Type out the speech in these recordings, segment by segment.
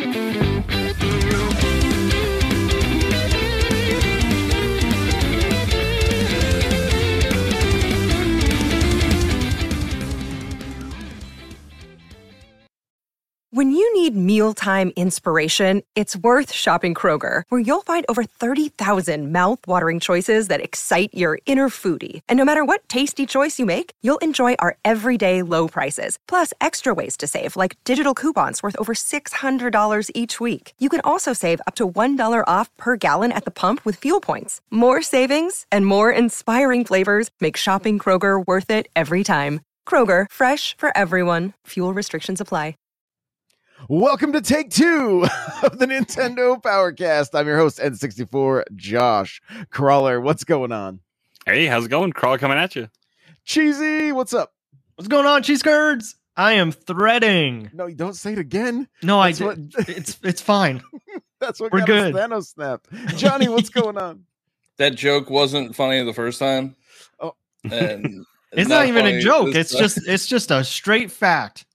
When you need mealtime inspiration, it's worth shopping Kroger, where you'll find over 30,000 mouth-watering choices that excite your inner foodie. And no matter what tasty choice you make, you'll enjoy our everyday low prices, plus extra ways to save, like digital coupons worth over $600 each week. You can also save up to $1 off per gallon at the pump with fuel points. More savings and more inspiring flavors make shopping Kroger worth it every time. Kroger, fresh for everyone. Fuel restrictions apply. Welcome to take two of the Nintendo Powercast. I'm your host, N64, Josh Crawler. What's going on? Hey, how's it going? Crawler coming at you. Cheesy, what's up? What's going on, cheese curds? I am threading. No, you don't say it again. No, it's fine. That's what we're got good. Us Thanos snap. Johnny, what's going on? That joke wasn't funny the first time. Oh, and it's not even a joke. It's just a straight fact.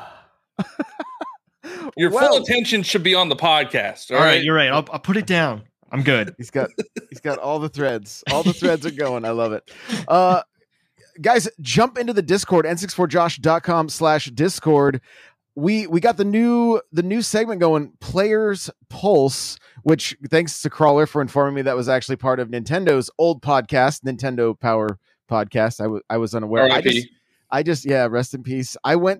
Your full attention should be on the podcast. All right, you're right. I'll put it down. I'm good. He's got all the threads. All the threads are going. I love it. Guys, jump into the Discord, n64josh.com/Discord. We got the new segment going, Players Pulse, which thanks to Crawler for informing me that was actually part of Nintendo's old podcast, Nintendo Power Podcast. I was unaware. I just rest in peace.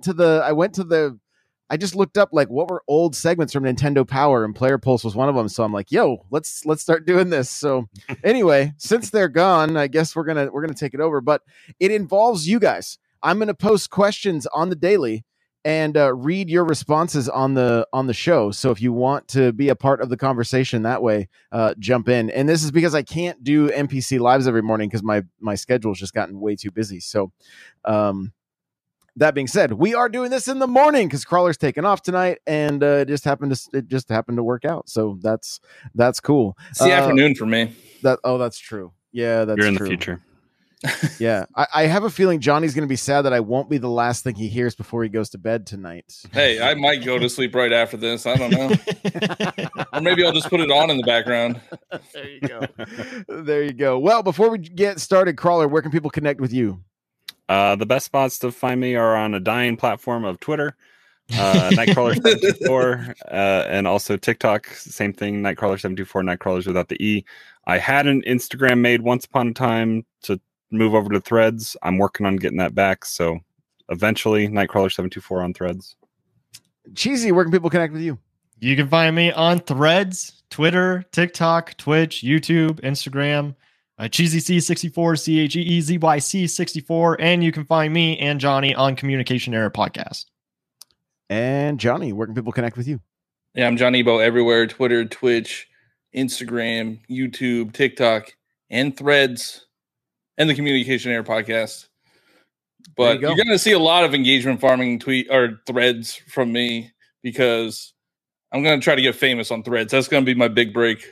I just looked up like what were old segments from Nintendo Power, and Player Pulse was one of them. So I'm like, yo, let's start doing this. So anyway, since they're gone, I guess we're gonna take it over. But it involves you guys. I'm gonna post questions on the daily and read your responses on the show. So if you want to be a part of the conversation that way, jump in. And this is because I can't do NPC lives every morning because my schedule's just gotten way too busy. So that being said, we are doing this in the morning because Crawler's taking off tonight, and it just happened to work out. So that's cool. It's the afternoon for me. That's true. Yeah, that's You're in true. the future. Yeah, I have a feeling Johnny's going to be sad that I won't be the last thing he hears before he goes to bed tonight. Hey, I might go to sleep right after this. I don't know. Or maybe I'll just put it on in the background. There you go. There you go. Well, before we get started, Crawler, where can people connect with you? The best spots to find me are on a dying platform of Twitter, Nightcrawler724, and also TikTok. Same thing, Nightcrawler724, Nightcrawlers without the E. I had an Instagram made once upon a time to move over to Threads. I'm working on getting that back, so eventually Nightcrawler724 on Threads. Cheesy, where can people connect with you? You can find me on Threads, Twitter, TikTok, Twitch, YouTube, Instagram. CheezyC64, CheezyC64, and you can find me and Johnny on Communication Error Podcast. And Johnny, where can people connect with you? Yeah, I'm Johnny Ebo everywhere: Twitter, Twitch, Instagram, YouTube, TikTok, and Threads, and the Communication Error Podcast. But you're going to see a lot of engagement farming threads from me because I'm going to try to get famous on Threads. That's going to be my big break.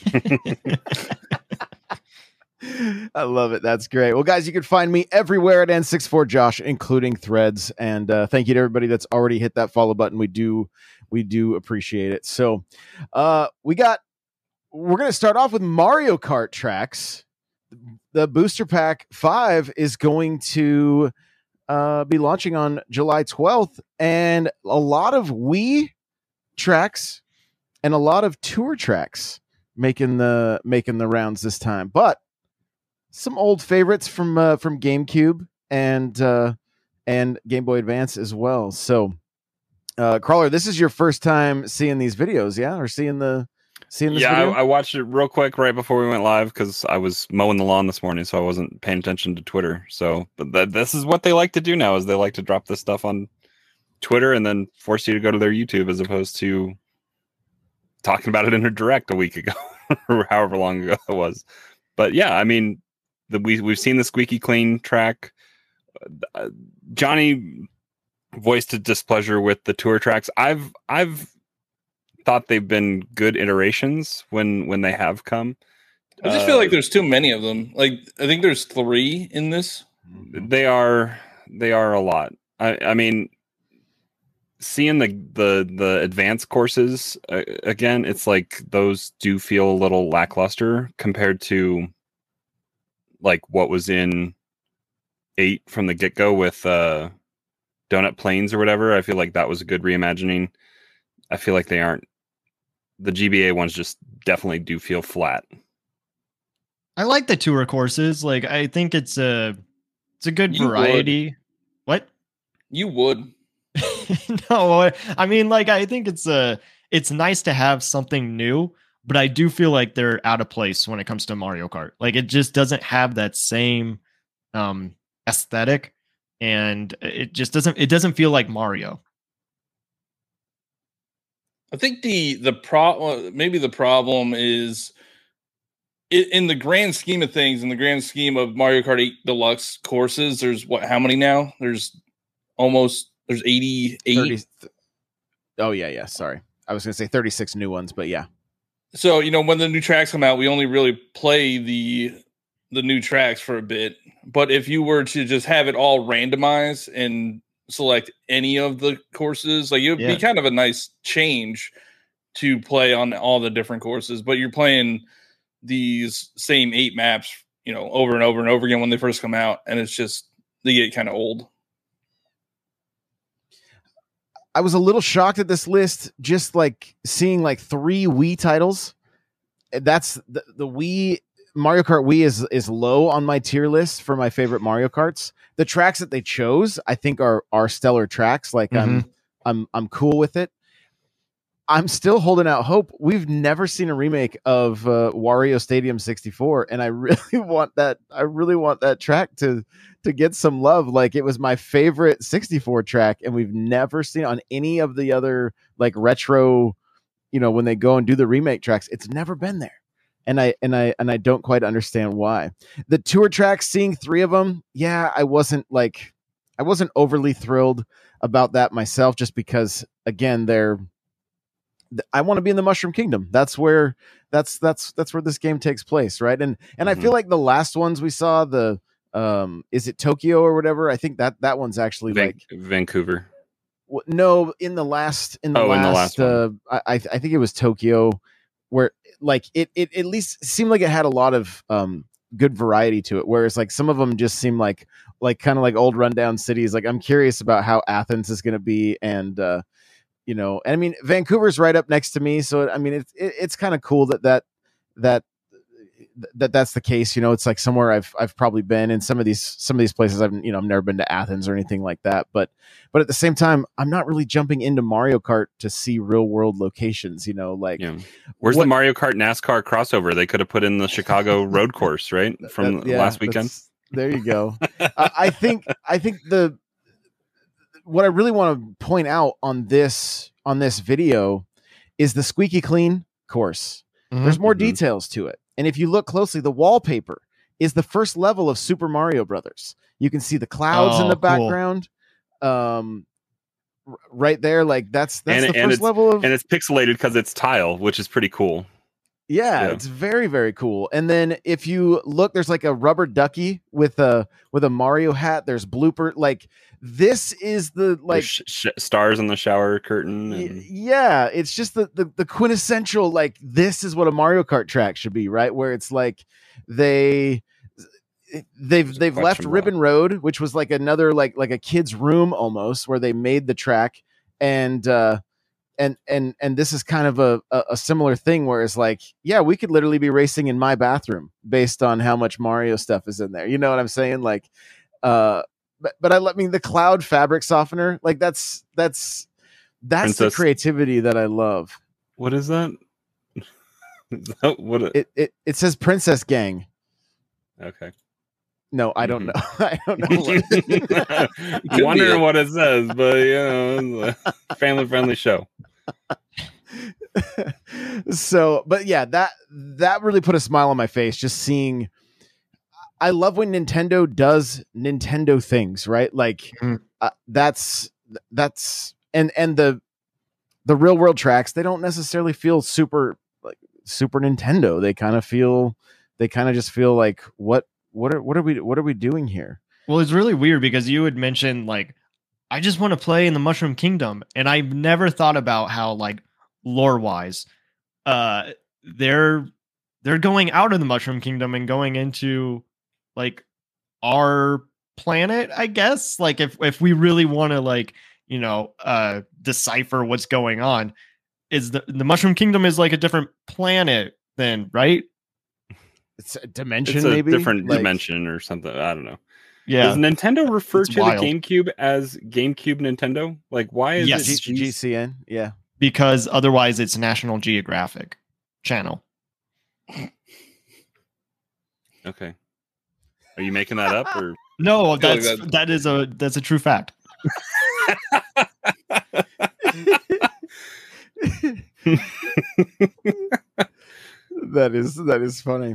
I love it. That's great. Well, guys, you can find me everywhere at N64Josh, including Threads. And thank you to everybody that's already hit that follow button. We do appreciate it. So we're going to start off with Mario Kart tracks. The Booster Pack 5 is going to be launching on July 12th. And a lot of Wii tracks and a lot of Tour tracks making the rounds this time. But some old favorites from GameCube and Game Boy Advance as well. So, Crawler, this is your first time seeing these videos, yeah, or seeing this video? I watched it real quick right before we went live because I was mowing the lawn this morning, so I wasn't paying attention to Twitter. So, but this is what they like to do now: is they like to drop this stuff on Twitter and then force you to go to their YouTube as opposed to talking about it in a direct a week ago or however long ago it was. But yeah, I mean. We've seen the squeaky clean track. Johnny voiced a displeasure with the Tour tracks. I've thought they've been good iterations when they have come. I just feel like there's too many of them. Like I think there's 3 in this. They are a lot. I mean, seeing the advanced courses again, it's like those do feel a little lackluster compared to like what was in 8 from the get-go with Donut Plains or whatever. I feel like that was a good reimagining. I feel like they aren't. The GBA ones just definitely do feel flat. I like the tour courses. Like, I think it's a good variety. What? You would. No, I mean, like, I think it's nice to have something new, but I do feel like they're out of place when it comes to Mario Kart. Like, it just doesn't have that same aesthetic, and it doesn't feel like Mario. I think the problem is in the grand scheme of things, in the grand scheme of Mario Kart 8 Deluxe courses, there's how many now? There's 88. 30, oh yeah. Sorry. I was going to say 36 new ones, but yeah. So, when the new tracks come out, we only really play the new tracks for a bit. But if you were to just have it all randomized and select any of the courses, like, it would be kind of a nice change to play on all the different courses, but you're playing these same 8 maps, over and over and over again when they first come out, and it's just, they get kind of old. I was a little shocked at this list, just like seeing like 3 Wii titles. That's the Wii. Mario Kart Wii is low on my tier list for my favorite Mario Karts. The tracks that they chose, I think, are stellar tracks. Like, I'm cool with it. I'm still holding out hope. We've never seen a remake of Wario Stadium 64, and I really want that. I really want that track to get some love. Like, it was my favorite 64 track, and we've never seen on any of the other like retro. When they go and do the remake tracks, it's never been there, and I don't quite understand why. The tour tracks, seeing 3 of them, I wasn't overly thrilled about that myself, just because again I want to be in the Mushroom Kingdom. That's where this game takes place, right? And I feel like the last ones we saw, the is it Tokyo or whatever? I think that one's actually like Vancouver. No, in the last one. I think it was Tokyo, where like it at least seemed like it had a lot of good variety to it, whereas like some of them just seem like kind of like old rundown cities. Like, I'm curious about how Athens is going to be, and and I mean, Vancouver's right up next to me, so I mean, it's kind of cool that's the case. It's like somewhere I've probably been in. Some of these places I've never been to Athens or anything like that. But at the same time, I'm not really jumping into Mario Kart to see real world locations. Where's the Mario Kart NASCAR crossover? They could have put in the Chicago road course, right, from last weekend. There you go. I think what I really want to point out on this video is the squeaky clean course. There's more details to it. And if you look closely, the wallpaper is the first level of Super Mario Brothers. You can see the clouds in the background. Right there. Like, that's the first level of, and it's pixelated because it's tile, which is pretty cool. Yeah, it's very, very cool. And then if you look, there's like a rubber ducky with a Mario hat. There's blooper. Like, this is the like stars on the shower curtain. Yeah, it's just the quintessential, like, this is what a Mario Kart track should be, right? Where it's like they've left Ribbon Road, which was like another like a kid's room almost, where they made the track, and this is kind of a similar thing, where it's like, yeah, we could literally be racing in my bathroom based on how much Mario stuff is in there. You know what I'm saying? Like, but I mean, the cloud fabric softener, like that's the creativity that I love. What is that? It says Princess Gang. Okay. No, I don't know. I don't know. Wondering what it says, but it's a family-friendly show. So, but yeah, that really put a smile on my face, just seeing. I love when Nintendo does Nintendo things, right? Like, that's and the real world tracks, they don't necessarily feel super Nintendo. They kind of just feel like, what are we doing here? Well, it's really weird because you had mentioned like I just want to play in the Mushroom Kingdom. And I've never thought about how, like, lore wise, they're going out of the Mushroom Kingdom and going into like our planet, I guess. Like if we really want to, like, decipher what's going on, is the Mushroom Kingdom is like a different planet then, right? It's a dimension, it's a maybe different dimension or something. I don't know. Yeah. Does Nintendo refer It's to wild. the GameCube as GameCube Nintendo? Like, why is Yes. it GCN? Yeah. Because otherwise it's National Geographic Channel. Okay. Are you making that up or No, like that's a true fact. That is funny.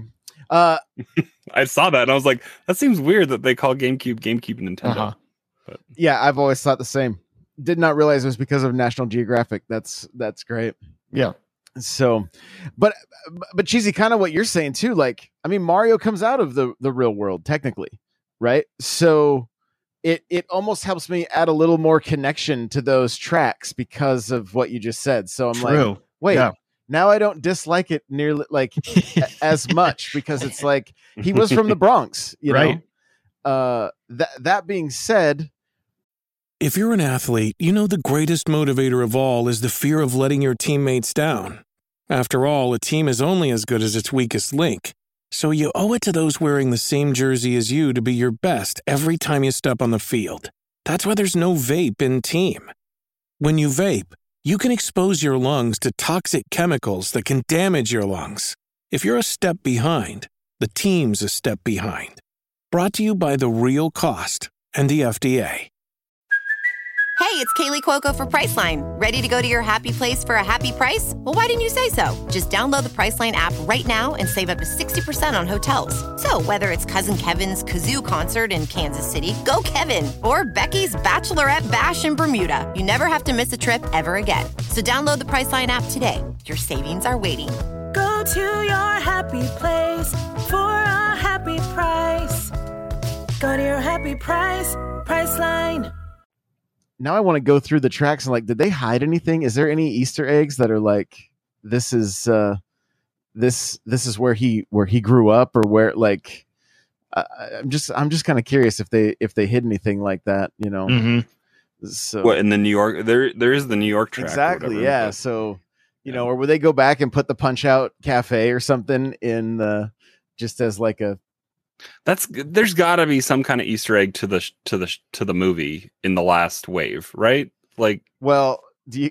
I saw that and I was like, that seems weird that they call GameCube Nintendo. Uh-huh. But Yeah, I've always thought the same. Did not realize it was because of National Geographic. That's great. Yeah. So, but Cheesy, kind of what you're saying too. Like, I mean, Mario comes out of the real world technically, right? So it almost helps me add a little more connection to those tracks because of what you just said. So I'm like, wait, Yeah. now I don't dislike it nearly like as much because it's like he was from the Bronx, you Right. know. That being said, If you're an athlete, you know the greatest motivator of all is the fear of letting your teammates down. After all, a team is only as good as its weakest link. So you owe it to those wearing the same jersey as you to be your best every time you step on the field. That's why there's no vape in team. When you vape, you can expose your lungs to toxic chemicals that can damage your lungs. If you're a step behind, the team's a step behind. Brought to you by The Real Cost and the FDA. Hey, it's Kaylee Cuoco for Priceline. Ready to go to your happy place for a happy price? Well, why didn't you say so? Just download the Priceline app right now and save up to 60% on hotels. So whether it's Cousin Kevin's Kazoo Concert in Kansas City, go Kevin, or Becky's Bachelorette Bash in Bermuda, you never have to miss a trip ever again. So download the Priceline app today. Your savings are waiting. Go to your happy place for a happy price. Go to your happy price, Priceline. now I want to go through the tracks and like, did they hide anything? Is there any Easter eggs that are like, this is where he grew up, or where, like, I'm just kind of curious if they hid anything like that, you know? Mm-hmm. So what, in the New York, there is the New York track. exactly. Whatever, yeah. but, So, you know, or would they go back and put the Punch Out Cafe or something in the, just as like a, there's gotta be some kind of Easter egg to the movie in the last wave, right? Like, well, did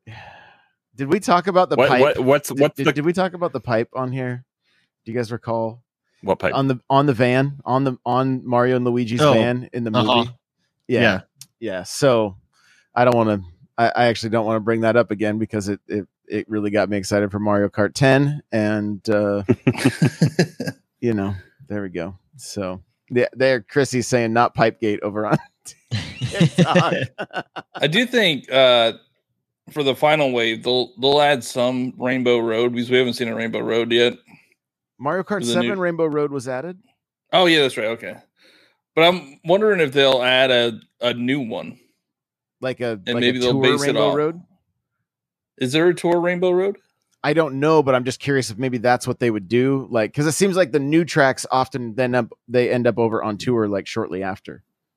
we talk about the pipe? Did we talk about the pipe on here? Do you guys recall? What pipe? On the van, on Mario and Luigi's van in the movie? Uh-huh. Yeah. So I don't want to. I actually don't want to bring that up again because it really got me excited for Mario Kart 10, and you know, there we go. So there, Chrissy's saying not Pipegate over on TikTok. I do think for the final wave they'll add some Rainbow Road, because we haven't seen a Rainbow Road yet. Mario Kart 7 Rainbow Road was added. Oh yeah, that's right. Okay, but I'm wondering if they'll add a new one, and maybe they'll tour base Rainbow it off. Road. Is there a tour Rainbow Road? I don't know, but I'm just curious if maybe that's what they would do. Like, because it seems like the new tracks often they end up over on tour like shortly after.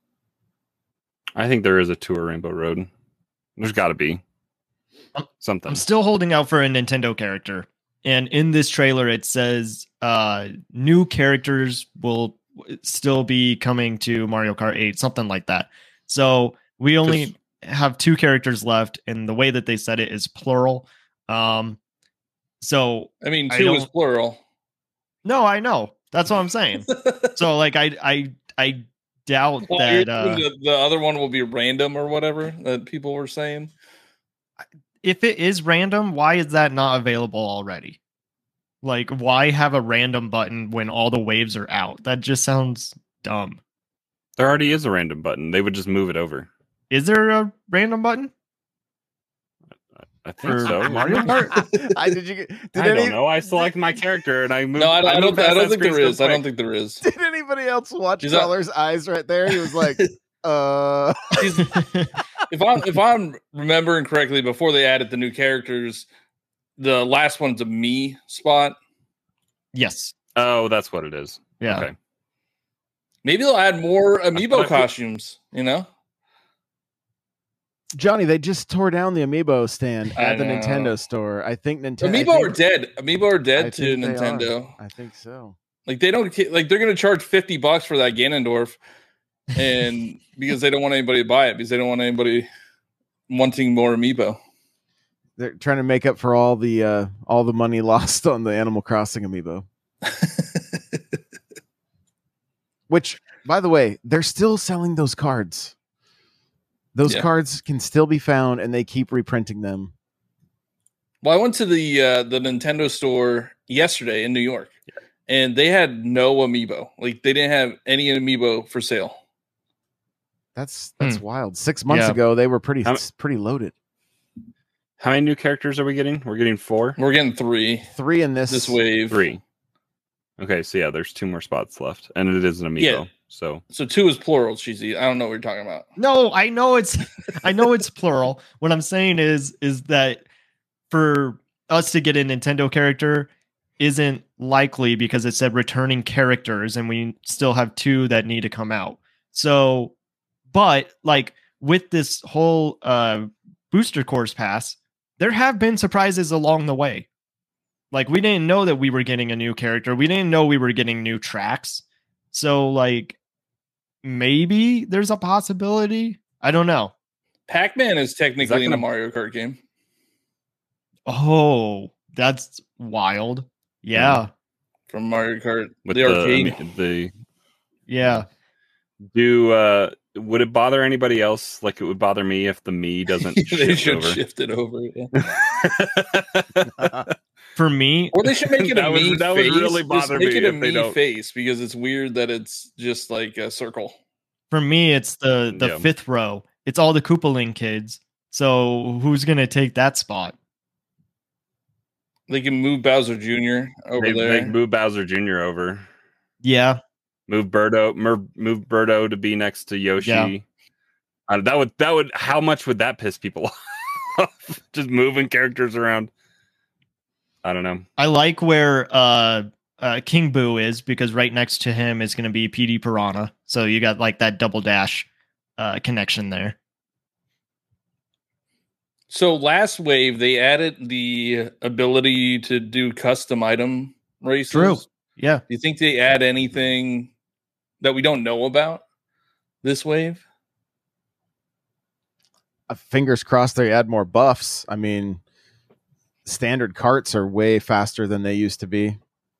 I think there is a tour Rainbow Road. There's got to be something. I'm still holding out for a Nintendo character, and in this trailer it says new characters will still be coming to Mario Kart 8, something like that. So we only have 2 characters left, and the way that they said it is plural. So I mean, 2 is plural. No, I know. That's what I'm saying. So like I doubt that the other one will be random or whatever that people were saying. If it is random, why is that not available already? Like, why have a random button when all the waves are out? That just sounds dumb. There already is a random button. They would just move it over. Is there a random button? I think so. Mario Kart? I don't know. I select my character and I move. No, I don't think there is. I don't think there is. Did anybody else watch Color's eyes right there? He was like, if I'm remembering correctly, before they added the new characters, the last one's a me spot. Yes. Oh, that's what it is. Yeah. Okay. Maybe they'll add more amiibo costumes, you know? Johnny, they just tore down the amiibo stand at the Nintendo store. I think Nintendo Amiibo are dead. Amiibo are dead to Nintendo. I think so. Like they don't like they're going to charge $50 for that Ganondorf, and because they don't want anybody to buy it, because they don't want anybody wanting more amiibo. They're trying to make up for all the money lost on the Animal Crossing amiibo. Which, by the way, they're still selling those cards. Those cards can still be found, and they keep reprinting them. Well, I went to the Nintendo store yesterday in New York, and they had no amiibo. Like they didn't have any amiibo for sale. That's wild. 6 months ago, they were pretty loaded. How many new characters are we getting? We're getting 4. We're getting 3. 3 in this wave. 3. Okay, so yeah, there's 2 more spots left, and it is an amiibo. Yeah. So 2 is plural, Cheesy. I don't know what you're talking about. No, I know it's plural. What I'm saying is that for us to get a Nintendo character isn't likely because it said returning characters, and we still have 2 that need to come out. So, but like with this whole booster course pass, there have been surprises along the way. Like we didn't know that we were getting a new character. We didn't know we were getting new tracks. So like maybe there's a possibility. I don't know. Pac-Man is technically in a Mario Kart game. Oh, that's wild. Yeah. From Mario Kart. With the arcade. Would it bother anybody else like it would bother me if the me doesn't shift it over? Yeah. For me, or they should make it a me that face. Would really bother just make me it a if they me don't. face because it's weird that it's just like a circle. For me, it's the fifth row. It's all the Koopaling kids. So who's gonna take that spot? They can move Bowser Jr. over there. They can move Bowser Jr. over. Yeah. Move Birdo to be next to Yoshi. Yeah. That would. How much would that piss people off? Just moving characters around. I don't know. I like where King Boo is because right next to him is going to be PD Piranha. So you got like that double dash connection there. So last wave, they added the ability to do custom item races. True. Yeah. Do you think they add anything that we don't know about this wave? Fingers crossed they add more buffs. I mean, standard carts are way faster than they used to be.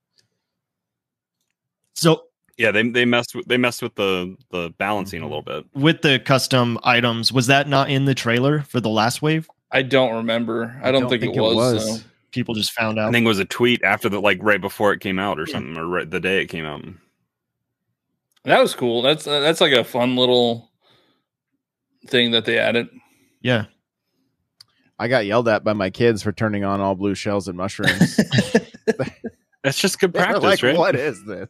So yeah, they messed with the balancing a little bit with the custom items. Was that not in the trailer for the last wave? I don't remember. I don't think it was. So. People just found out. I think it was a tweet after right before it came out or something, or right the day it came out. That was cool. That's like a fun little thing that they added. Yeah. I got yelled at by my kids for turning on all blue shells and mushrooms. That's just good practice, like, right? What is this?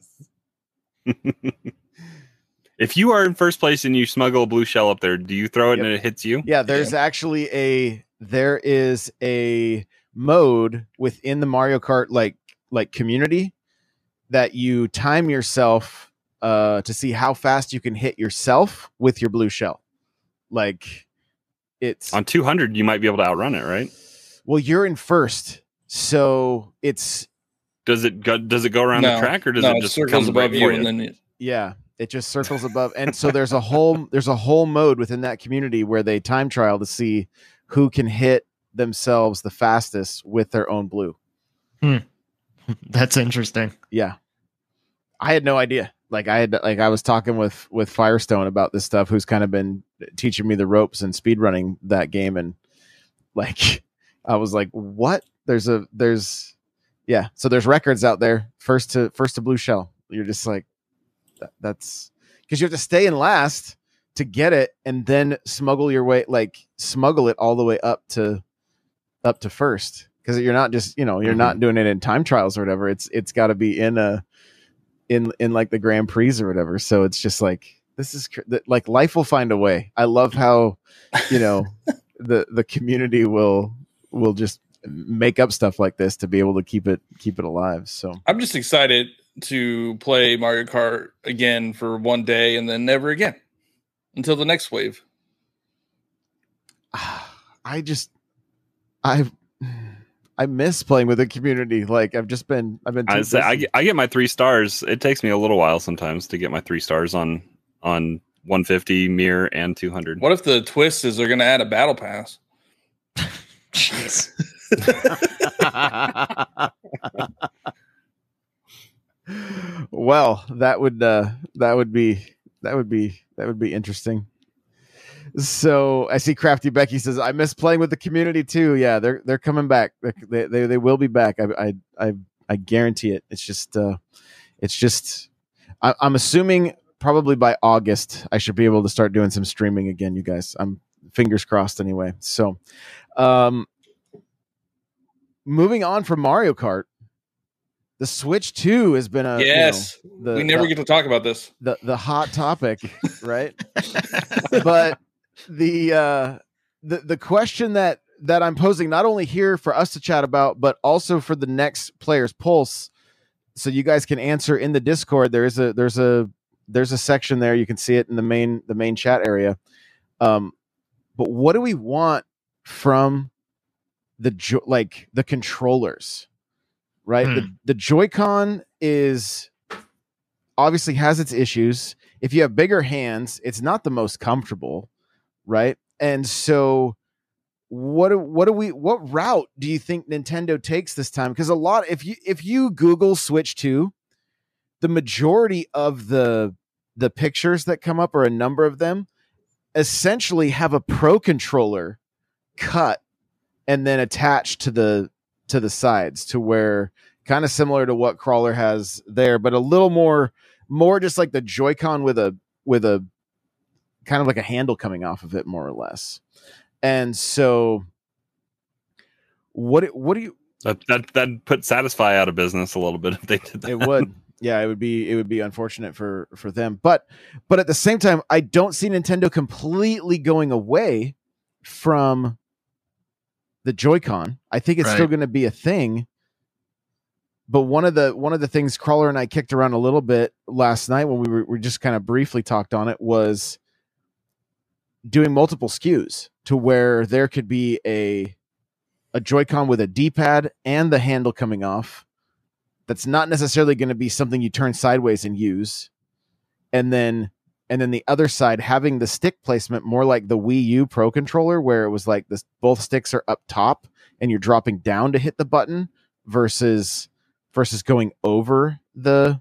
If you are in first place and you smuggle a blue shell up there, do you throw it and it hits you? Yeah, there's actually there is a mode within the Mario Kart like community that you time yourself to see how fast you can hit yourself with your blue shell. Like it's on 200, you might be able to outrun it, right? Well, you're in first, so it's. Does it go around the track, or does it just circles above you and then it just circles above, and so there's a whole mode within that community where they time trial to see who can hit themselves the fastest with their own blue. That's interesting. Yeah, I had no idea. I was talking with Firestone about this stuff, who's kind of been teaching me the ropes and speedrunning that game, and I was like, what? So there's records out there. First to blue shell. You're just like, that's because you have to stay in last to get it, and then smuggle it all the way up to first. Because you're not just, you're not doing it in time trials or whatever. It's got to be in like the Grand Prix or whatever. So it's just like, like life will find a way. I love how, the community will just make up stuff like this to be able to keep it alive. So I'm just excited to play Mario Kart again for one day and then never again until the next wave. I miss playing with the community. Like I've been. I get my 3 stars. It takes me a little while sometimes to get my 3 stars on 150, Mir, and 200. What if the twist is they're going to add a battle pass? Jeez. Well, that would be interesting. So I see Crafty Becky says, I miss playing with the community too. Yeah, they're coming back. They will be back. I guarantee it. It's just I'm assuming probably by August I should be able to start doing some streaming again, you guys. I'm fingers crossed anyway. So moving on from Mario Kart, the Switch 2 has been we never get to talk about this. The hot topic, right? But the question that I'm posing, not only here for us to chat about, but also for the next Players Pulse, so you guys can answer in the Discord. There's a section there. You can see it in the main chat area. But what do we want from the controllers? Right? The Joy-Con is obviously has its issues. If you have bigger hands, it's not the most comfortable, right? And so what route do you think Nintendo takes this time? Because if you Google Switch 2, the majority of the pictures that come up, or a number of them, essentially have a Pro Controller cut and then attached to the sides, to where kind of similar to what Crawler has there, but a little more just like the Joy-Con with a kind of like a handle coming off of it, more or less. And so what do you that put Satisfy out of business a little bit if they did that? It would. Yeah, it would be unfortunate for them. But at the same time, I don't see Nintendo completely going away from the Joy-Con. I think it's still going to be a thing. But one of the things Crawler and I kicked around a little bit last night when we just kind of briefly talked on it was doing multiple SKUs, to where there could be a Joy-Con with a D-pad and the handle coming off. That's not necessarily going to be something you turn sideways and use. And then the other side having the stick placement more like the Wii U Pro Controller, where it was like this, both sticks are up top and you're dropping down to hit the button versus going over the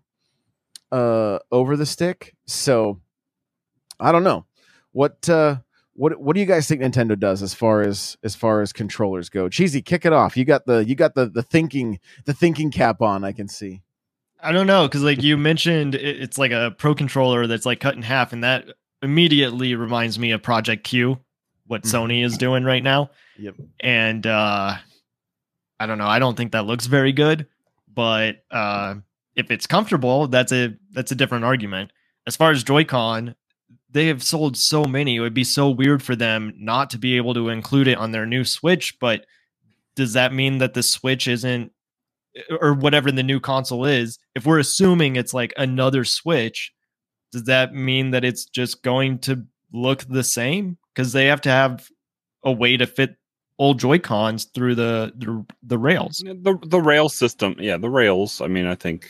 stick. So I don't know. What do you guys think Nintendo does as far as controllers go? Cheesy, kick it off. You got the thinking cap on, I can see. I don't know, because like you mentioned, it's like a Pro Controller that's like cut in half, and that immediately reminds me of Project Q, what Sony is doing right now. Yep. And I don't know. I don't think that looks very good, but if it's comfortable, that's a different argument. As far as Joy-Con, they have sold so many. It would be so weird for them not to be able to include it on their new Switch. But does that mean that the Switch isn't, or whatever the new console is, if we're assuming it's like another Switch, does that mean that it's just going to look the same? Because they have to have a way to fit old Joy-Cons through the rails. The rail system, yeah, the rails, I mean, I think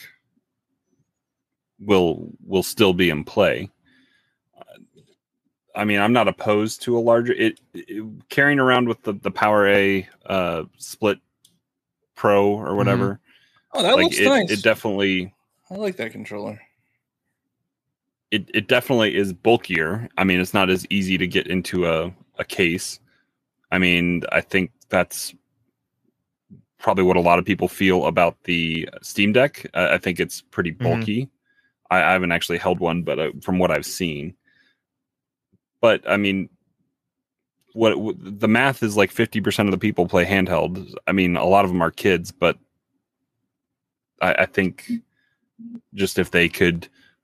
will still be in play. I mean, I'm not opposed to a larger carrying around with the Power A split Pro or whatever. Oh, that looks nice. It definitely. I like that controller. It definitely is bulkier. I mean, it's not as easy to get into a case. I mean, I think that's probably what a lot of people feel about the Steam Deck. I think it's pretty bulky. I haven't actually held one, but from what I've seen. But I mean, what the math is like 50% of the people play handheld. I mean, a lot of them are kids, but I think just if they could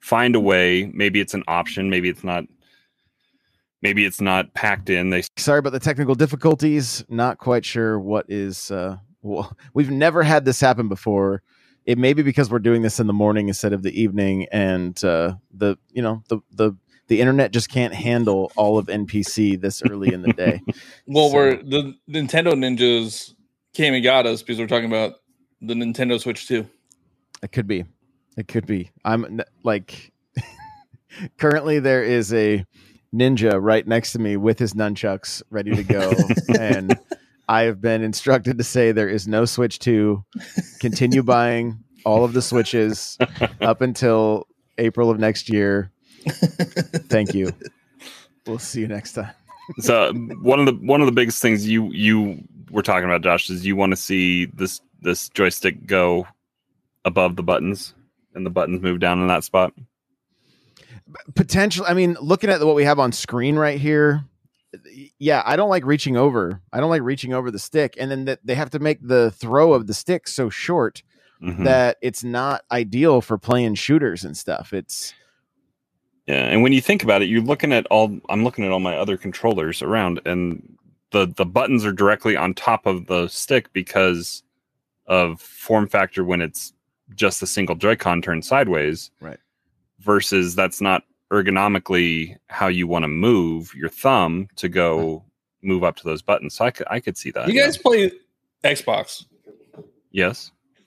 find a way. Maybe it's an option. Maybe it's not. Maybe it's not packed in. Sorry about the technical difficulties. Not quite sure what is. Well, we've never had this happen before. It may be because we're doing this in the morning instead of the evening, and the internet just can't handle all of NPC this early in the day. Well, the Nintendo ninjas came and got us because we're talking about the Nintendo Switch 2. It could be. I'm like, currently there is a ninja right next to me with his nunchucks ready to go, and I have been instructed to say there is no Switch 2. Continue buying all of the Switches up until April of next year. Thank you. We'll see you next time. So one of the biggest things you were talking about, Josh, is you want to see this joystick go above the buttons and the buttons move down in that spot. Potentially, I mean, looking at what we have on screen right here, yeah, I don't like reaching over. I don't like reaching over the stick, and then they have to make the throw of the stick so short that it's not ideal for playing shooters and stuff. Yeah, and when you think about it, I'm looking at all my other controllers around, and the buttons are directly on top of the stick because of form factor when it's just a single Joy-Con turned sideways. Right. Versus that's not ergonomically how you want to move your thumb to go move up to those buttons. So I could see that. You guys play Xbox? Yes.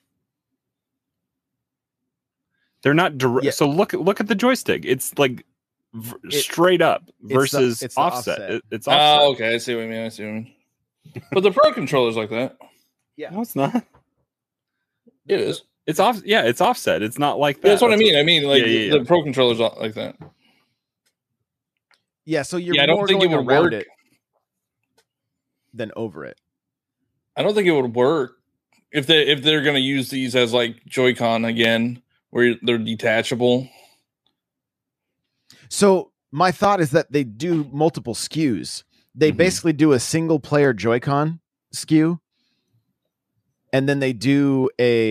They're not direct. Yeah. So look at the joystick. It's like straight up versus it's offset. It's offset. Oh, okay. I see what you mean. But the Pro controller's like that. Yeah. No, it's not. It is. It's off. Yeah, it's offset. It's not like that. That's what I mean. I mean, like the Pro controller's like that. Yeah. So you're. I don't think it would work it than over it. I don't think it would work if they're going to use these as like Joy-Con again, where they're detachable. So my thought is that they do multiple SKUs. They basically do a single player Joy-Con SKU, and then they do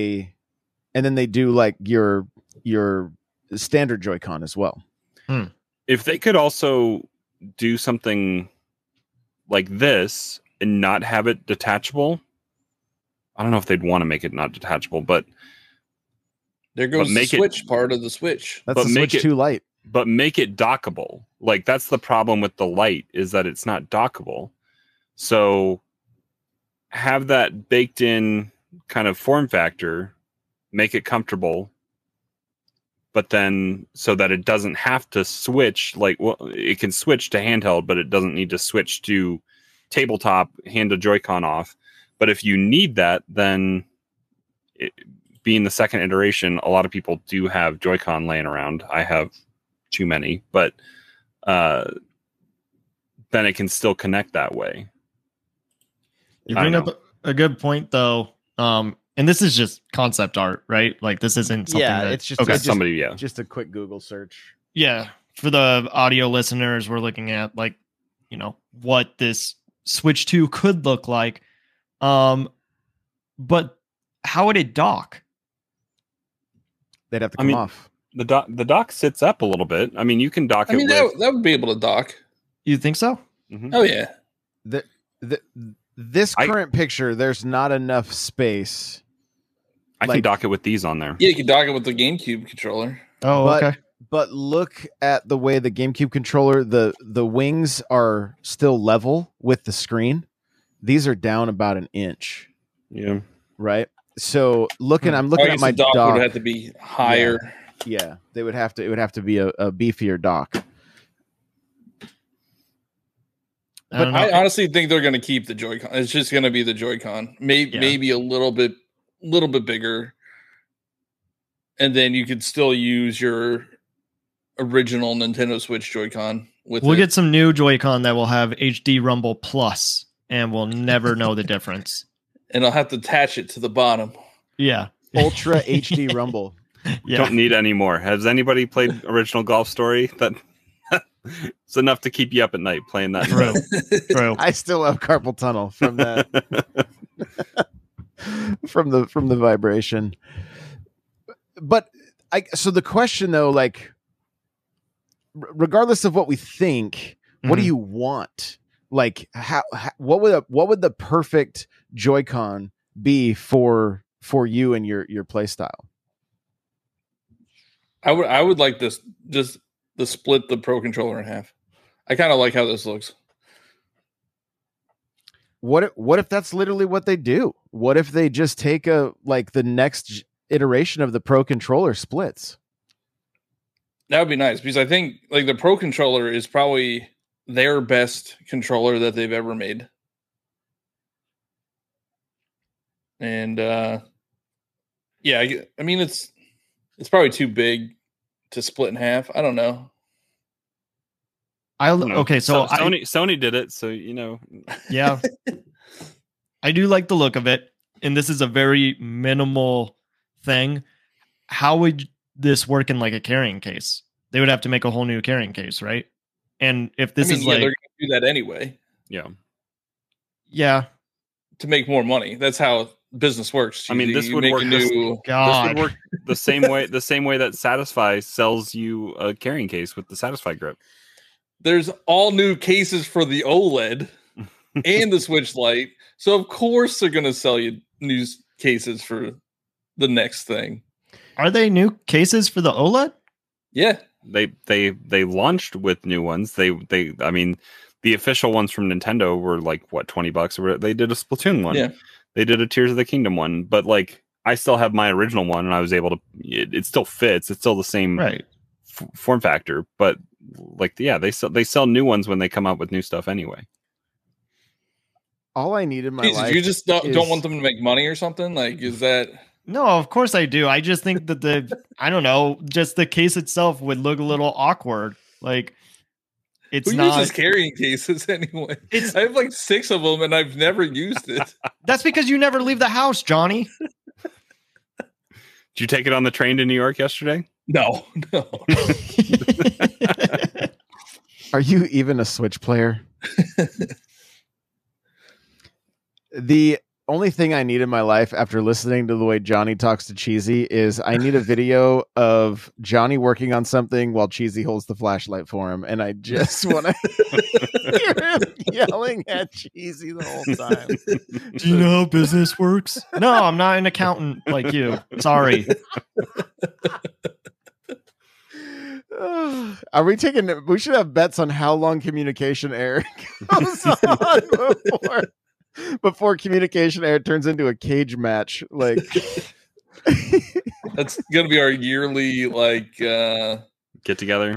like your standard Joy-Con as well. If they could also do something like this and not have it detachable, I don't know if they'd want to make it not detachable, but there goes the Switch part of the Switch. That's the Switch 2 Lite. But make it dockable. Like that's the problem with the Lite, is that it's not dockable. So have that baked in kind of form factor, make it comfortable, but then so that it doesn't have to switch. Like, well, it can switch to handheld, but it doesn't need to switch to tabletop, hand a Joy-Con off. But if you need that, then being the second iteration, a lot of people do have Joy-Con laying around. I have too many, but then it can still connect that way. You bring up a good point, though. And this is just concept art, right? Like this isn't something. Yeah, that, it's just just a quick Google search. Yeah, for the audio listeners, we're looking at like, what this Switch 2 could look like. But how would it dock? They'd have to come off. The dock sits up a little bit. I mean, you can dock it. That would be able to dock. You think so? Mm-hmm. Oh yeah. This current picture, there's not enough space. I can dock it with these on there. Yeah, you can dock it with the GameCube controller. Oh, okay. But look at the way the GameCube controller, the wings are still level with the screen. These are down about an inch. Yeah. Right. So I'm looking at my dock. Would have to be higher. Yeah. It would have to be a beefier dock. But I honestly think they're going to keep the Joy-Con. It's just going to be the Joy-Con. Maybe a little bit bigger. And then you could still use your original Nintendo Switch Joy-Con with We'll get some new Joy-Con that will have HD Rumble Plus, and we'll never know the difference. And I'll have to attach it to the bottom. Yeah. Ultra HD Rumble. Yeah. Don't need any more. Has anybody played Original Golf Story? It's enough to keep you up at night playing that. True. I still have carpal tunnel from that. from the vibration. But so the question though, like, regardless of what we think, what do you want? Like, what would the perfect Joy-Con be for you and your play style? I would like this, just the split the Pro Controller in half. I kind of like how this looks. What if that's literally what they do? What if they just take the next iteration of the Pro Controller splits? That would be nice, because I think like the Pro Controller is probably their best controller that they've ever made. And yeah, I mean it's probably too big to split in half. I don't know. Okay, so Sony did it, so yeah. I do like the look of it, and this is a very minimal thing. How would this work in like a carrying case? They would have to make a whole new carrying case, right? And if this is like, they're going to do that anyway. Yeah, to make more money. That's how business works. I mean, this would work. This would work the same way. The same way that Satisfy sells you a carrying case with the Satisfy grip. There's all new cases for the OLED and the Switch Lite, so of course they're going to sell you new cases for the next thing. Are they new cases for the OLED? Yeah, they launched with new ones. I mean, the official ones from Nintendo were like what, $20 or they did a Splatoon one. Yeah. They did a Tears of the Kingdom one, but like I still have my original one and I was able to, it still fits. It's still the same form factor, but like, yeah, they sell new ones when they come out with new stuff anyway. All I need in my life, you just don't want them to make money or something? Like, is that... No, of course I do. I just think that I don't know, just the case itself would look a little awkward. Like, it's Who not... uses carrying cases anyway? I have like 6 of them and I've never used it. That's because you never leave the house, Johnny. Did you take it on the train to New York yesterday? No. Are you even a Switch player? The only thing I need in my life after listening to the way Johnny talks to Cheesy is I need a video of Johnny working on something while Cheesy holds the flashlight for him. And I just want to hear him yelling at Cheesy the whole time. Do you know how business works? No, I'm not an accountant like you. Sorry. Are we taking... We should have bets on how long communication error goes on before communication error turns into a cage match. Like, that's gonna be our yearly like get together,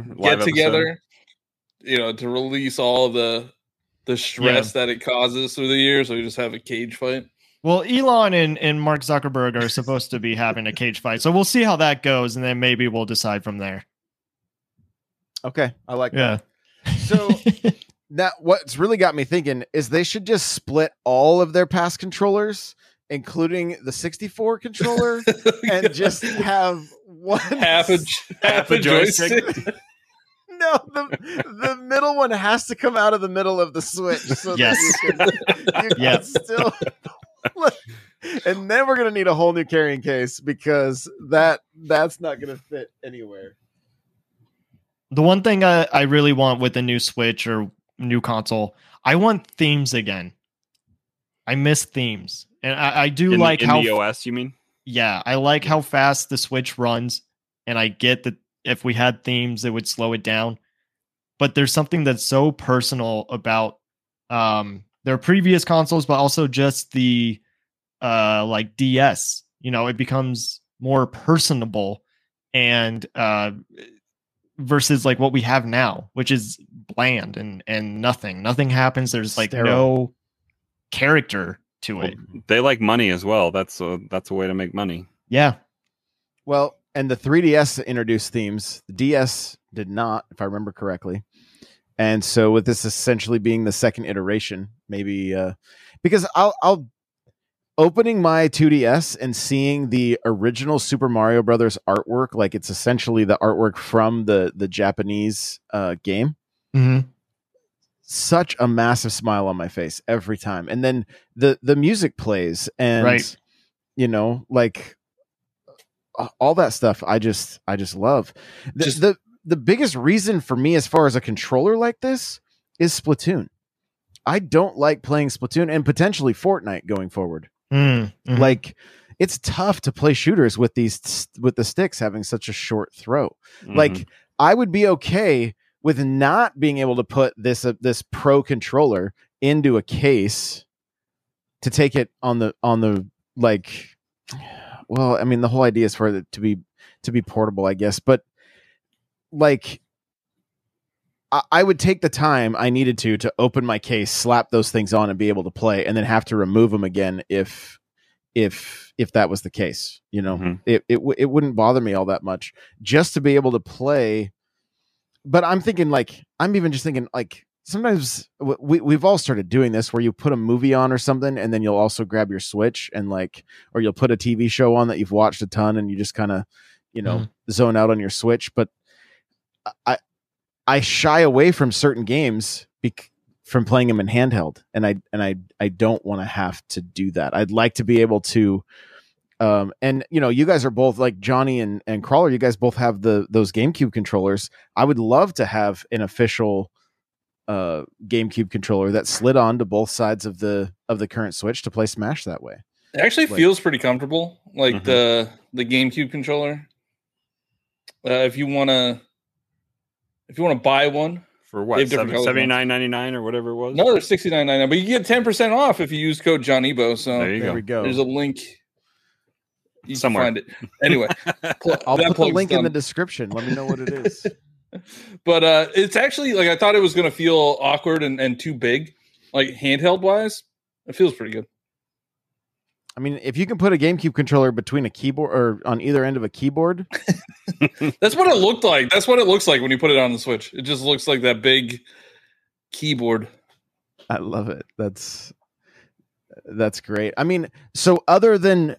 to release all the stress that it causes through the year. So we just have a cage fight. Well, Elon and Mark Zuckerberg are supposed to be having a cage fight, so we'll see how that goes, and then maybe we'll decide from there. Okay, I like that. So that what's really got me thinking is they should just split all of their past controllers, including the 64 controller, and just have one half a joystick. No, the middle one has to come out of the middle of the Switch, so that you can still. And then we're gonna need a whole new carrying case because that's not gonna fit anywhere. The one thing I really want with the new Switch or new console, I want themes again. I miss themes, and I do like how the OS. You mean? Yeah, I like how fast the Switch runs, and I get that if we had themes, it would slow it down. But there's something that's so personal about their previous consoles, but also just the like DS. It becomes more personable and versus like what we have now, which is bland and nothing happens. There's like no character to it. They like money as well. That's a way to make money. Yeah. Well, and the 3DS introduced themes. The DS did not, if I remember correctly. And so with this essentially being the second iteration, maybe because I'll opening my 2DS and seeing the original Super Mario Brothers artwork, like it's essentially the artwork from the Japanese game. Mm-hmm. Such a massive smile on my face every time. And then the music plays and like all that stuff. I just love the the biggest reason for me as far as a controller like this is Splatoon. I don't like playing Splatoon and potentially Fortnite going forward. Mm-hmm. Like, it's tough to play shooters with the sticks having such a short throw. Mm-hmm. Like, I would be okay with not being able to put this pro controller into a case to take it on the like. Well, I mean, the whole idea is for it to be portable, I guess, but like, I would take the time I needed to open my case, slap those things on, and be able to play, and then have to remove them again if that was the case. You know, Mm-hmm. it wouldn't bother me all that much just to be able to play. But I'm thinking, like, I'm even just thinking, like, sometimes we've all started doing this where you put a movie on or something, and then you'll also grab your Switch and like, or you'll put a TV show on that you've watched a ton, and you just kind of, you know, zone out on your Switch. But I shy away from certain games from playing them in handheld, and I don't want to have to do that. I'd like to be able to, and you know, you guys are both like Johnny and Crawler. You guys both have those GameCube controllers. I would love to have an official GameCube controller that slid on to both sides of the current Switch to play Smash that way. It actually feels pretty comfortable, like the GameCube controller. If you want to buy one for what, $79.99 or whatever it was. No, they're $69.99, but you get 10% off if you use code John Ebo. So there we go. There's a link. You somewhere. Can find it anyway. I'll put the link in the description. Let me know what it is. But it's actually, like, I thought it was going to feel awkward and too big, like handheld wise. It feels pretty good. I mean, if you can put a GameCube controller between a keyboard or on either end of a keyboard, that's what it looked like. That's what it looks like when you put it on the Switch. It just looks like that big keyboard. I love it. That's great. I mean, so other than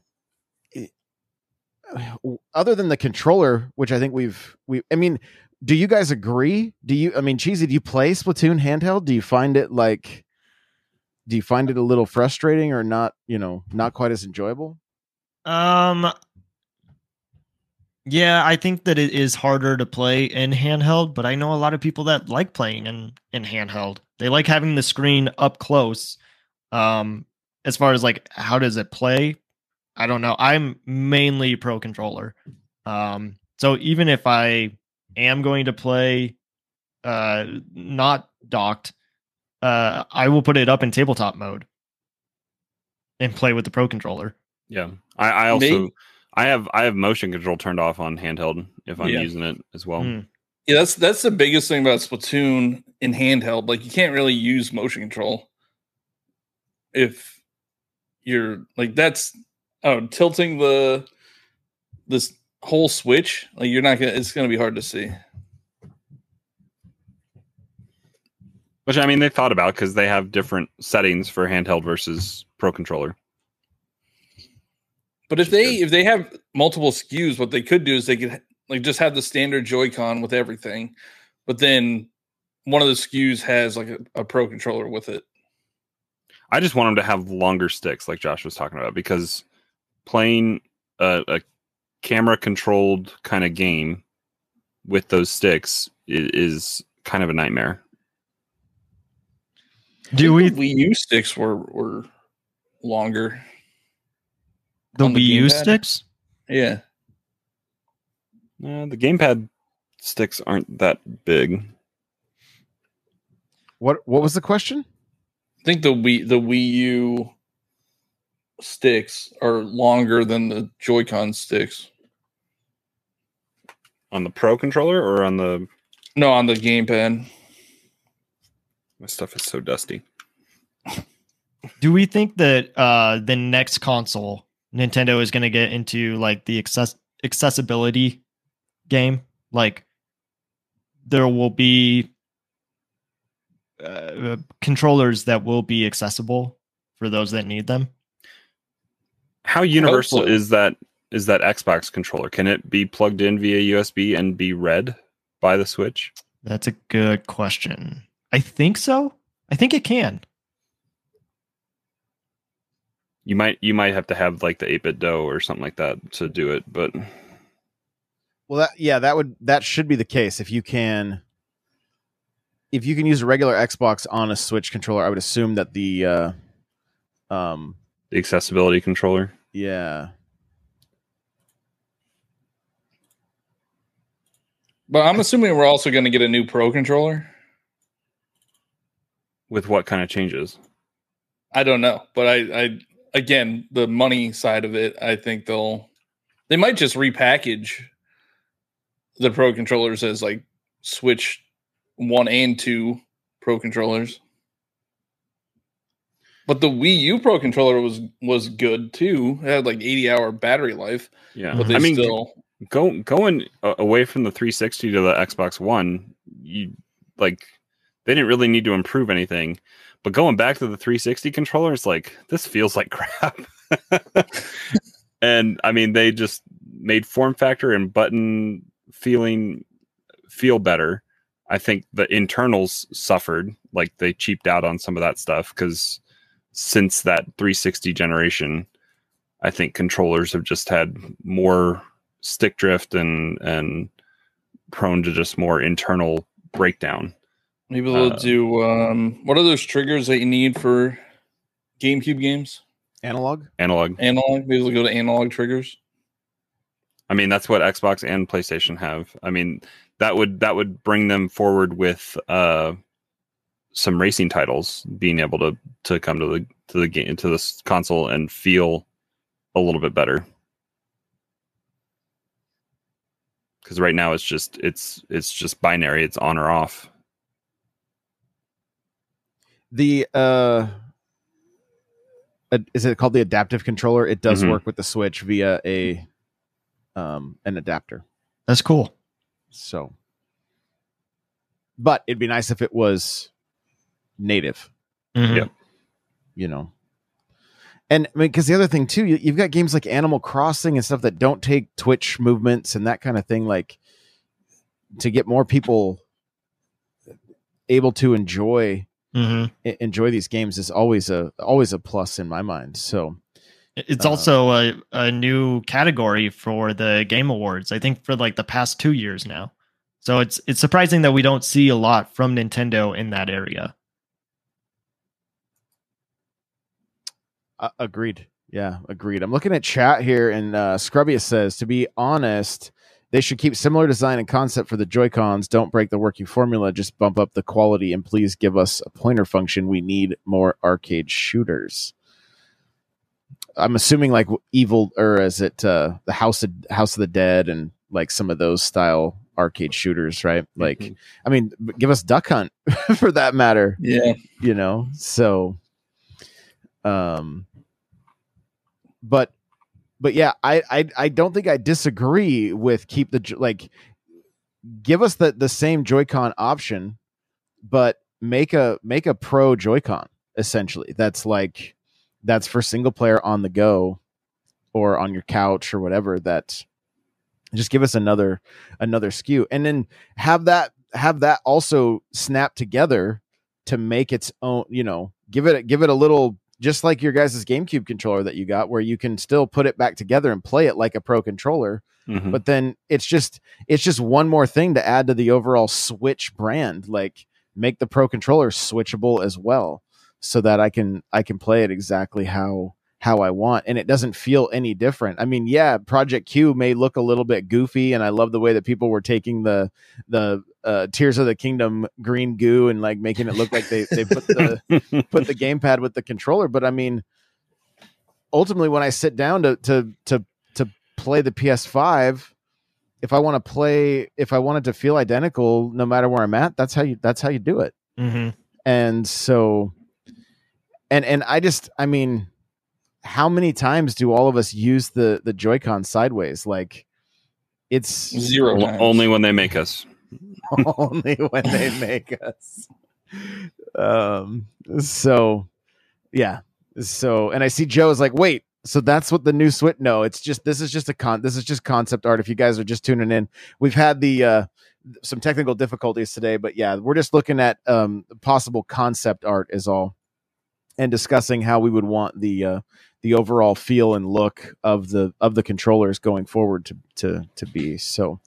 the controller, which I think I mean, do you guys agree? Cheesy, do you play Splatoon handheld? Do you find it a little frustrating or not, not quite as enjoyable? Yeah, I think that it is harder to play in handheld, but I know a lot of people that like playing in handheld. They like having the screen up close. As far as like, how does it play? I don't know. I'm mainly pro controller. So even if I am going to play not docked, I will put it up in tabletop mode and play with the pro controller. Yeah. I also I have motion control turned off on handheld if I'm using it as well. Yeah, that's the biggest thing about Splatoon in handheld. Like, you can't really use motion control if you're like, that's tilting this whole Switch. Like, it's gonna be hard to see. Which, I mean, they thought about because they have different settings for handheld versus pro controller. But if they have multiple SKUs, what they could do is they could like just have the standard Joy-Con with everything, but then one of the SKUs has like a pro controller with it. I just want them to have longer sticks, like Josh was talking about, because playing a camera controlled kind of game with those sticks is kind of a nightmare. The Wii U sticks were longer? The Wii U sticks? Yeah. The gamepad sticks aren't that big. What was the question? I think the Wii U sticks are longer than the Joy-Con sticks. On the Pro controller or on the... No, on the gamepad. My stuff is so dusty. Do we think that the next console, Nintendo is going to get into like the accessibility game? Like, there will be controllers that will be accessible for those that need them? How universal is that Xbox controller? Can it be plugged in via USB and be read by the Switch? That's a good question. I think so. I think it can. You might have to have like the 8-bit DOE or something like that to do it, but Well, that should be the case if you can use a regular Xbox on a Switch controller. I would assume that the accessibility controller. Yeah. But I'm assuming we're also going to get a new Pro controller. With what kind of changes? I don't know, but I again, the money side of it, I think they might just repackage the Pro controllers as like Switch 1 and 2 Pro controllers. But the Wii U Pro controller was good too. It had like 80-hour battery life. Yeah, but I mean, still going away from the 360 to the Xbox One, they didn't really need to improve anything. But going back to the 360 controller, it's like, this feels like crap. And I mean, they just made form factor and button feel better. I think the internals suffered, like they cheaped out on some of that stuff, because since that 360 generation, I think controllers have just had more stick drift and prone to just more internal breakdown. Maybe they'll do what are those triggers that you need for GameCube games? Analog. Maybe they'll go to analog triggers. I mean, that's what Xbox and PlayStation have. I mean, that would bring them forward with some racing titles being able to come to the game, to this console, and feel a little bit better. Because right now it's just binary. It's on or off. The is it called the adaptive controller? It does work with the Switch via an adapter. That's cool. So, but it'd be nice if it was native. Yep. You know. And I mean, because the other thing too, you've got games like Animal Crossing and stuff that don't take Twitch movements and that kind of thing. Like, to get more people able to enjoy these games is always a plus in my mind. So it's also a new category for the Game Awards, I think, for like the past 2 years now. So it's surprising that we don't see a lot from Nintendo in that area. Agreed. Yeah, agreed. I'm looking at chat here, and Scrubbius says, to be honest, they should keep similar design and concept for the Joy-Cons. Don't break the working formula. Just bump up the quality, and please give us a pointer function. We need more arcade shooters. I'm assuming like Evil, or is it the House of the Dead, and like some of those style arcade shooters, right? Like, I mean, give us Duck Hunt for that matter. Yeah, you know. So, but yeah, I don't think I disagree with keep give us the same Joy-Con option, but make a Pro Joy-Con essentially. That's for single player on the go or on your couch or whatever. That just give us another SKU, and then have that also snap together to make its own. You know, give it a little. Just like your guys' GameCube controller that you got, where you can still put it back together and play it like a Pro controller. But then it's just one more thing to add to the overall Switch brand. Like, make the Pro controller switchable as well, so that I can play it exactly how I want, and it doesn't feel any different. I mean, yeah, Project Q may look a little bit goofy, and I love the way that people were taking the Tears of the Kingdom green goo and like making it look like they put the gamepad with the controller. But I mean, ultimately, when I sit down to play the PS5, if I want it to feel identical no matter where I'm at, that's how you do it. And so, and I mean, how many times do all of us use the Joy-Con sideways? Like, it's 0 times. Only when they make us. Only when they make us. So yeah. So, and I see Joe is like, wait, so that's what the new Switch? No, this is just concept art. If you guys are just tuning in, we've had some technical difficulties today, but yeah, we're just looking at possible concept art is all. and discussing how we would want the overall feel and look of the controllers going forward to be. So,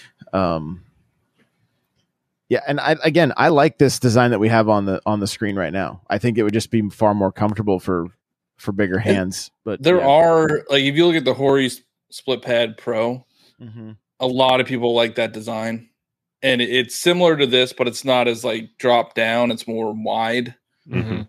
yeah, and I like this design that we have on the screen right now. I think it would just be far more comfortable for bigger hands. But there are, like, if you look at the Hori Split Pad Pro, a lot of people like that design, and it's similar to this, but it's not as like drop down. It's more wide, and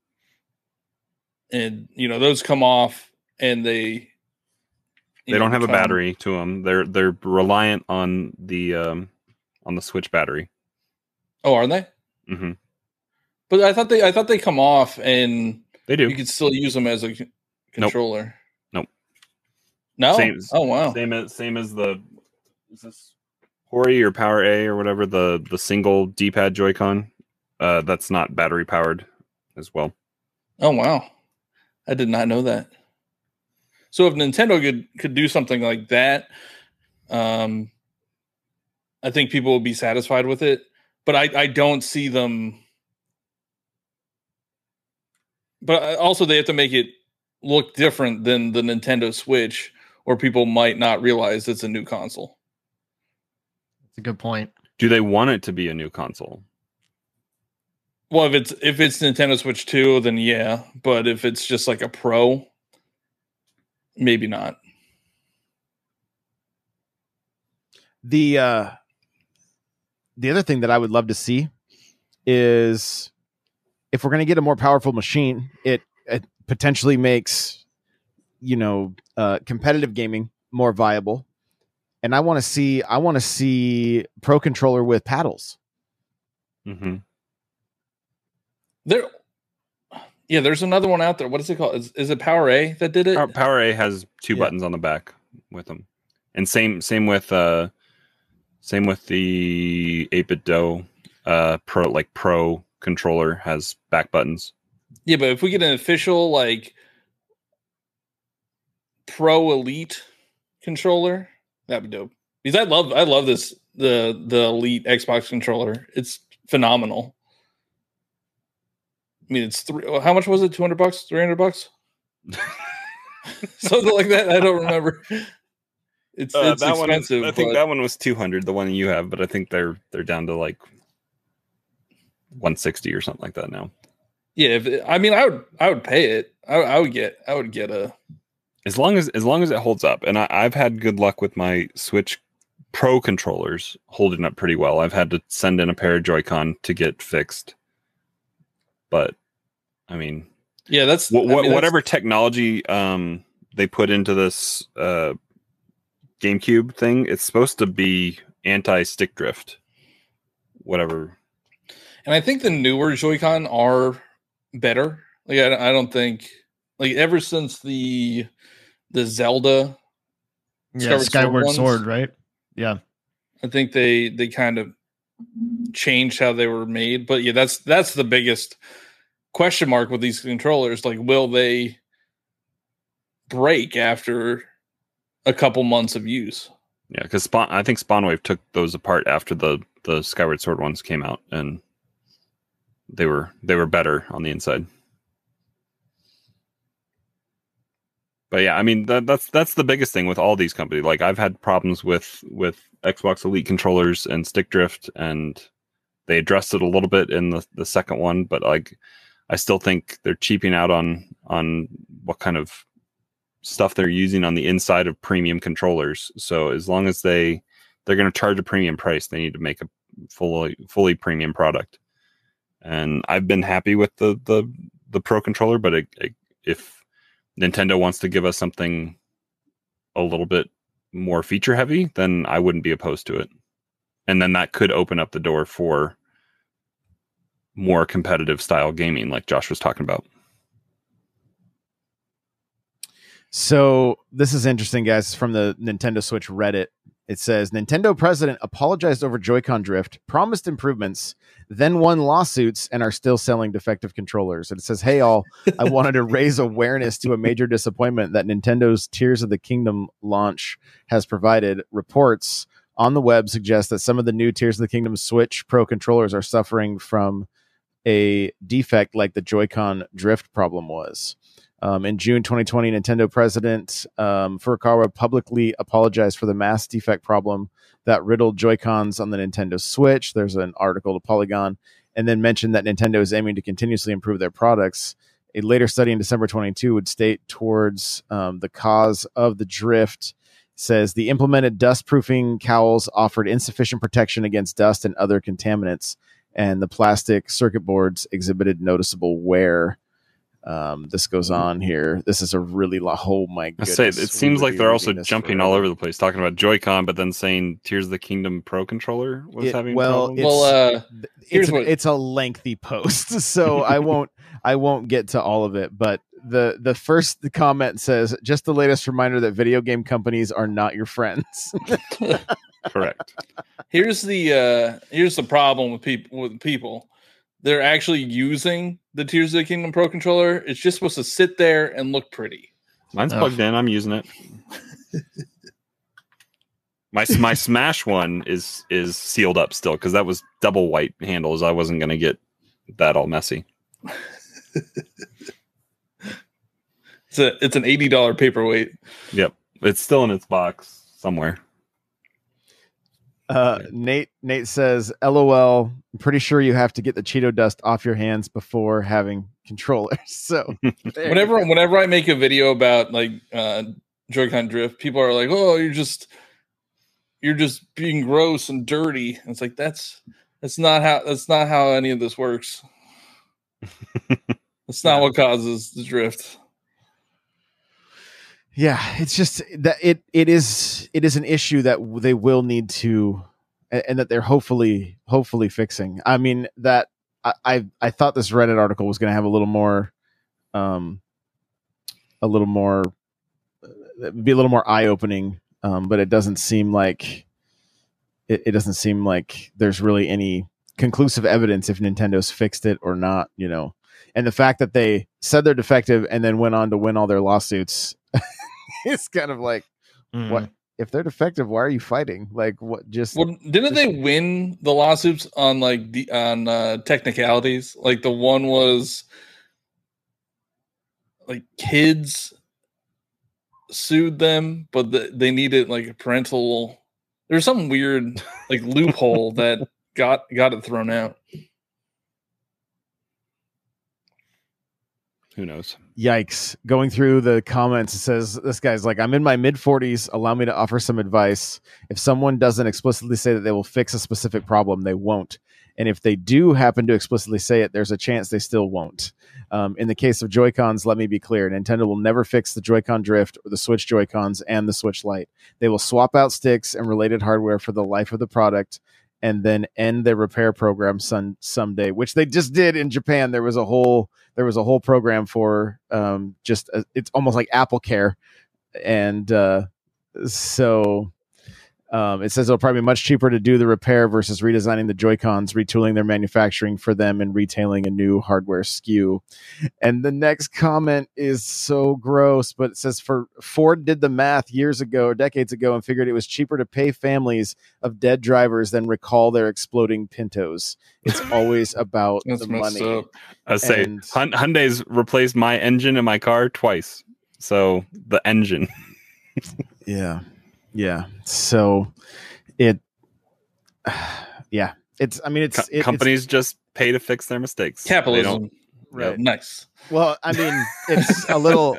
those come off, and they don't have a battery to them. They're reliant on the Switch battery. Oh, are they? Mm-hmm. But I thought they come off, and they do. You could still use them as a controller. Nope. No. Same, oh wow. Same as the is this Hori or Power A or whatever, the single D-pad Joy-Con. That's not battery powered as well. Oh wow. I did not know that. So if Nintendo could do something like that, I think people will be satisfied with it. But I don't see them. But also they have to make it look different than the Nintendo Switch, or people might not realize it's a new console. That's a good point. Do they want it to be a new console? Well, if it's Nintendo Switch 2, then yeah. But if it's just like a Pro, maybe not. The other thing that I would love to see is, if we're going to get a more powerful machine, it potentially makes, competitive gaming more viable. And I want to see Pro Controller with paddles. Mm-hmm. There's another one out there. What is it called? Is it Power A that did it? Power A has two buttons on the back with them, and same with the 8BitDo Pro controller has back buttons. Yeah, but if we get an official like Pro Elite controller, that'd be dope. Because I love this the Elite Xbox controller. It's phenomenal. I mean, it's how much was it? $200, $300, something like that. I don't remember. It's expensive. I think that one was $200, the one you have, but I think they're down to like $160 or something like that now. Yeah, I would pay it. I would get a as long as it holds up. And I've had good luck with my Switch Pro controllers holding up pretty well. I've had to send in a pair of Joy-Con to get fixed. But I mean, yeah, that's whatever technology they put into this GameCube thing. It's supposed to be anti-stick drift, whatever. And I think the newer Joy-Con are better. Like I don't think, like, ever since the Zelda, Skyward Sword, right? Yeah, I think they kind of changed how they were made. But yeah, that's the biggest question mark with these controllers. Like, will they break after a couple months of use? Yeah, because I think Spawnwave took those apart after the Skyward Sword ones came out, and they were better on the inside. But yeah, I mean that's the biggest thing with all these companies. Like, I've had problems with Xbox Elite controllers and stick drift, and they addressed it a little bit in the second one, but like I still think they're cheaping out on what kind of stuff they're using on the inside of premium controllers. So as long as they're going to charge a premium price, they need to make a fully premium product. And I've been happy with the Pro controller, but if Nintendo wants to give us something a little bit more feature heavy, then I wouldn't be opposed to it. And then that could open up the door for more competitive style gaming, like Josh was talking about. So this is interesting, guys, from the Nintendo Switch Reddit. It says, Nintendo president apologized over Joy-Con drift, promised improvements, then won lawsuits, and are still selling defective controllers. And it says, hey, all, I wanted to raise awareness to a major disappointment that Nintendo's Tears of the Kingdom launch has provided. Reports on the web suggest that some of the new Tears of the Kingdom Switch Pro controllers are suffering from a defect like the Joy-Con drift problem was. In June 2020, Nintendo president Furukawa publicly apologized for the mass defect problem that riddled Joy-Cons on the Nintendo Switch. There's an article to Polygon, and then mentioned that Nintendo is aiming to continuously improve their products. A later study in December 22 would state towards the cause of the drift. Says the implemented dust-proofing cowls offered insufficient protection against dust and other contaminants, and the plastic circuit boards exhibited noticeable wear. This goes on here. This is a really oh my goodness. It seems like they're also jumping all over the place, talking about Joy-Con, but then saying Tears of the Kingdom Pro Controller was having problems. It's a lengthy post, so I won't get to all of it, but the first comment says, just the latest reminder that video game companies are not your friends. Correct. Here's the problem with people. They're actually using the Tears of the Kingdom Pro Controller. It's just supposed to sit there and look pretty. Mine's plugged in. I'm using it. My Smash one is sealed up still because that was double white handles. I wasn't going to get that all messy. It's an $80 paperweight. Yep, it's still in its box somewhere. Nate says, "LOL. I'm pretty sure you have to get the Cheeto dust off your hands before having controllers." So whenever I make a video about like Joy-Con drift, people are like, "Oh, you're just being gross and dirty." And it's like that's not how any of this works. That's not what causes the drift. Yeah, it's just that it is an issue that they will need to, and that they're hopefully fixing. I mean, that I thought this Reddit article was going to have a little more be a little more eye opening, but it doesn't seem like it doesn't seem like there's really any conclusive evidence if Nintendo's fixed it or not. You know, and the fact that they said they're defective and then went on to win all their lawsuits. It's kind of like, what if they're defective? Why are you fighting? Like, what? Didn't they win the lawsuits on technicalities? Like the one was like kids sued them, but they needed like a parental. There's some weird like loophole that got it thrown out. Who knows? Yikes. Going through the comments, it says, this guy's like, I'm in my mid-40s. Allow me to offer some advice. If someone doesn't explicitly say that they will fix a specific problem, they won't. And if they do happen to explicitly say it, there's a chance they still won't. In the case of Joy-Cons, let me be clear. Nintendo will never fix the Joy-Con Drift or the Switch Joy-Cons and the Switch Lite. They will swap out sticks and related hardware for the life of the product and then end their repair program someday, which they just did in Japan. There was a whole program for it's almost like Apple Care, and so it says it'll probably be much cheaper to do the repair versus redesigning the Joy-Cons, retooling their manufacturing for them, and retailing a new hardware SKU. And the next comment is so gross, but it says Ford did the math years ago or decades ago and figured it was cheaper to pay families of dead drivers than recall their exploding Pintos. It's always about the money. I say Hyundai's replaced my engine in my car twice. So the engine. Yeah. So companies just pay to fix their mistakes. Capitalism. Right. Nice. Well, I mean, it's a little,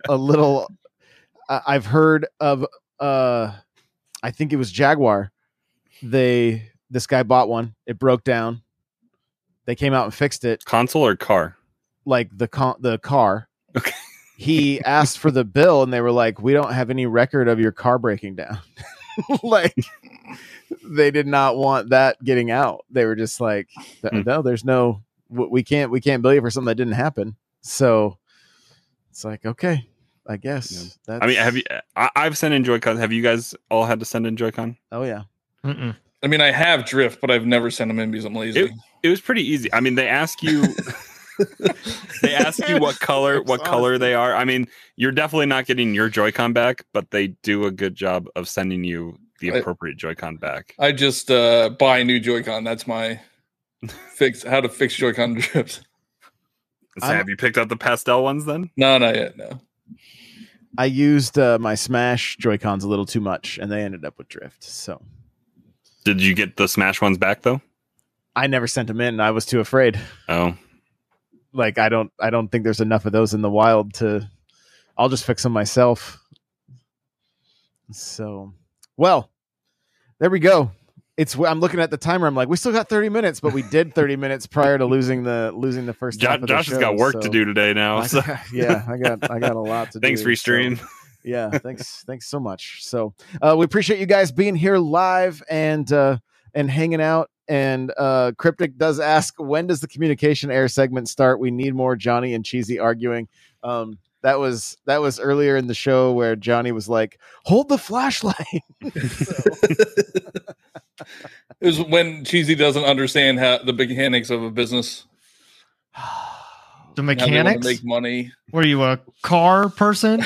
I've heard of, I think it was Jaguar. This guy bought one. It broke down. They came out and fixed it. Console or car? Like the car. Okay. He asked for the bill and they were like, we don't have any record of your car breaking down. Like they did not want that getting out. They were just like, no, there's no, we can't bill you for something that didn't happen. So it's like, okay, I guess. Yeah. I mean, I've sent in Joy-Con. Have you guys all had to send in Joy-Con? Oh yeah. Mm-mm. I mean, I have Drift, but I've never sent them in because I'm lazy. It was pretty easy. I mean, they ask you what color they are. I mean, you're definitely not getting your Joy-Con back, but they do a good job of sending you the appropriate Joy-Con back. I just buy a new Joy-Con. That's my how to fix Joy-Con drift. So have you picked out the pastel ones then? No, not yet. No. I used my Smash Joy-Cons a little too much, and they ended up with drift. So, did you get the Smash ones back though? I never sent them in. I was too afraid. Oh, like I don't think there's enough of those in the wild to. I'll just fix them myself. So, well, there we go. I'm looking at the timer. I'm like, we still got 30 minutes, but we did 30 minutes prior to losing the first half of the Josh show, has got work to do today now. I got a lot to do. Thanks, Restream. So, yeah, thanks so much. So we appreciate you guys being here live and hanging out. And Cryptic does ask, when does the communication air segment start? We need more Johnny and Cheesy arguing. That was earlier in the show where Johnny was like, hold the flashlight. It was when Cheesy doesn't understand how the mechanics of a business. The mechanics? Make money. Were you a car person?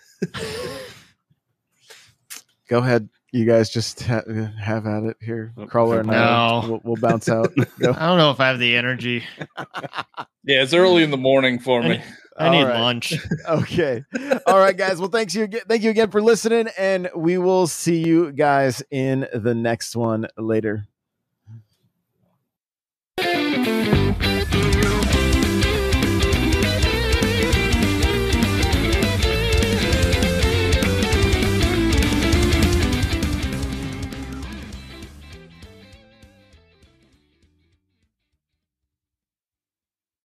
Go ahead. You guys just have at it here. Crawler and we'll bounce out. Go. I don't know if I have the energy. Yeah, it's early in the morning for me. I need lunch. Okay. All right, guys. Well, thank you again for listening, and we will see you guys in the next one later.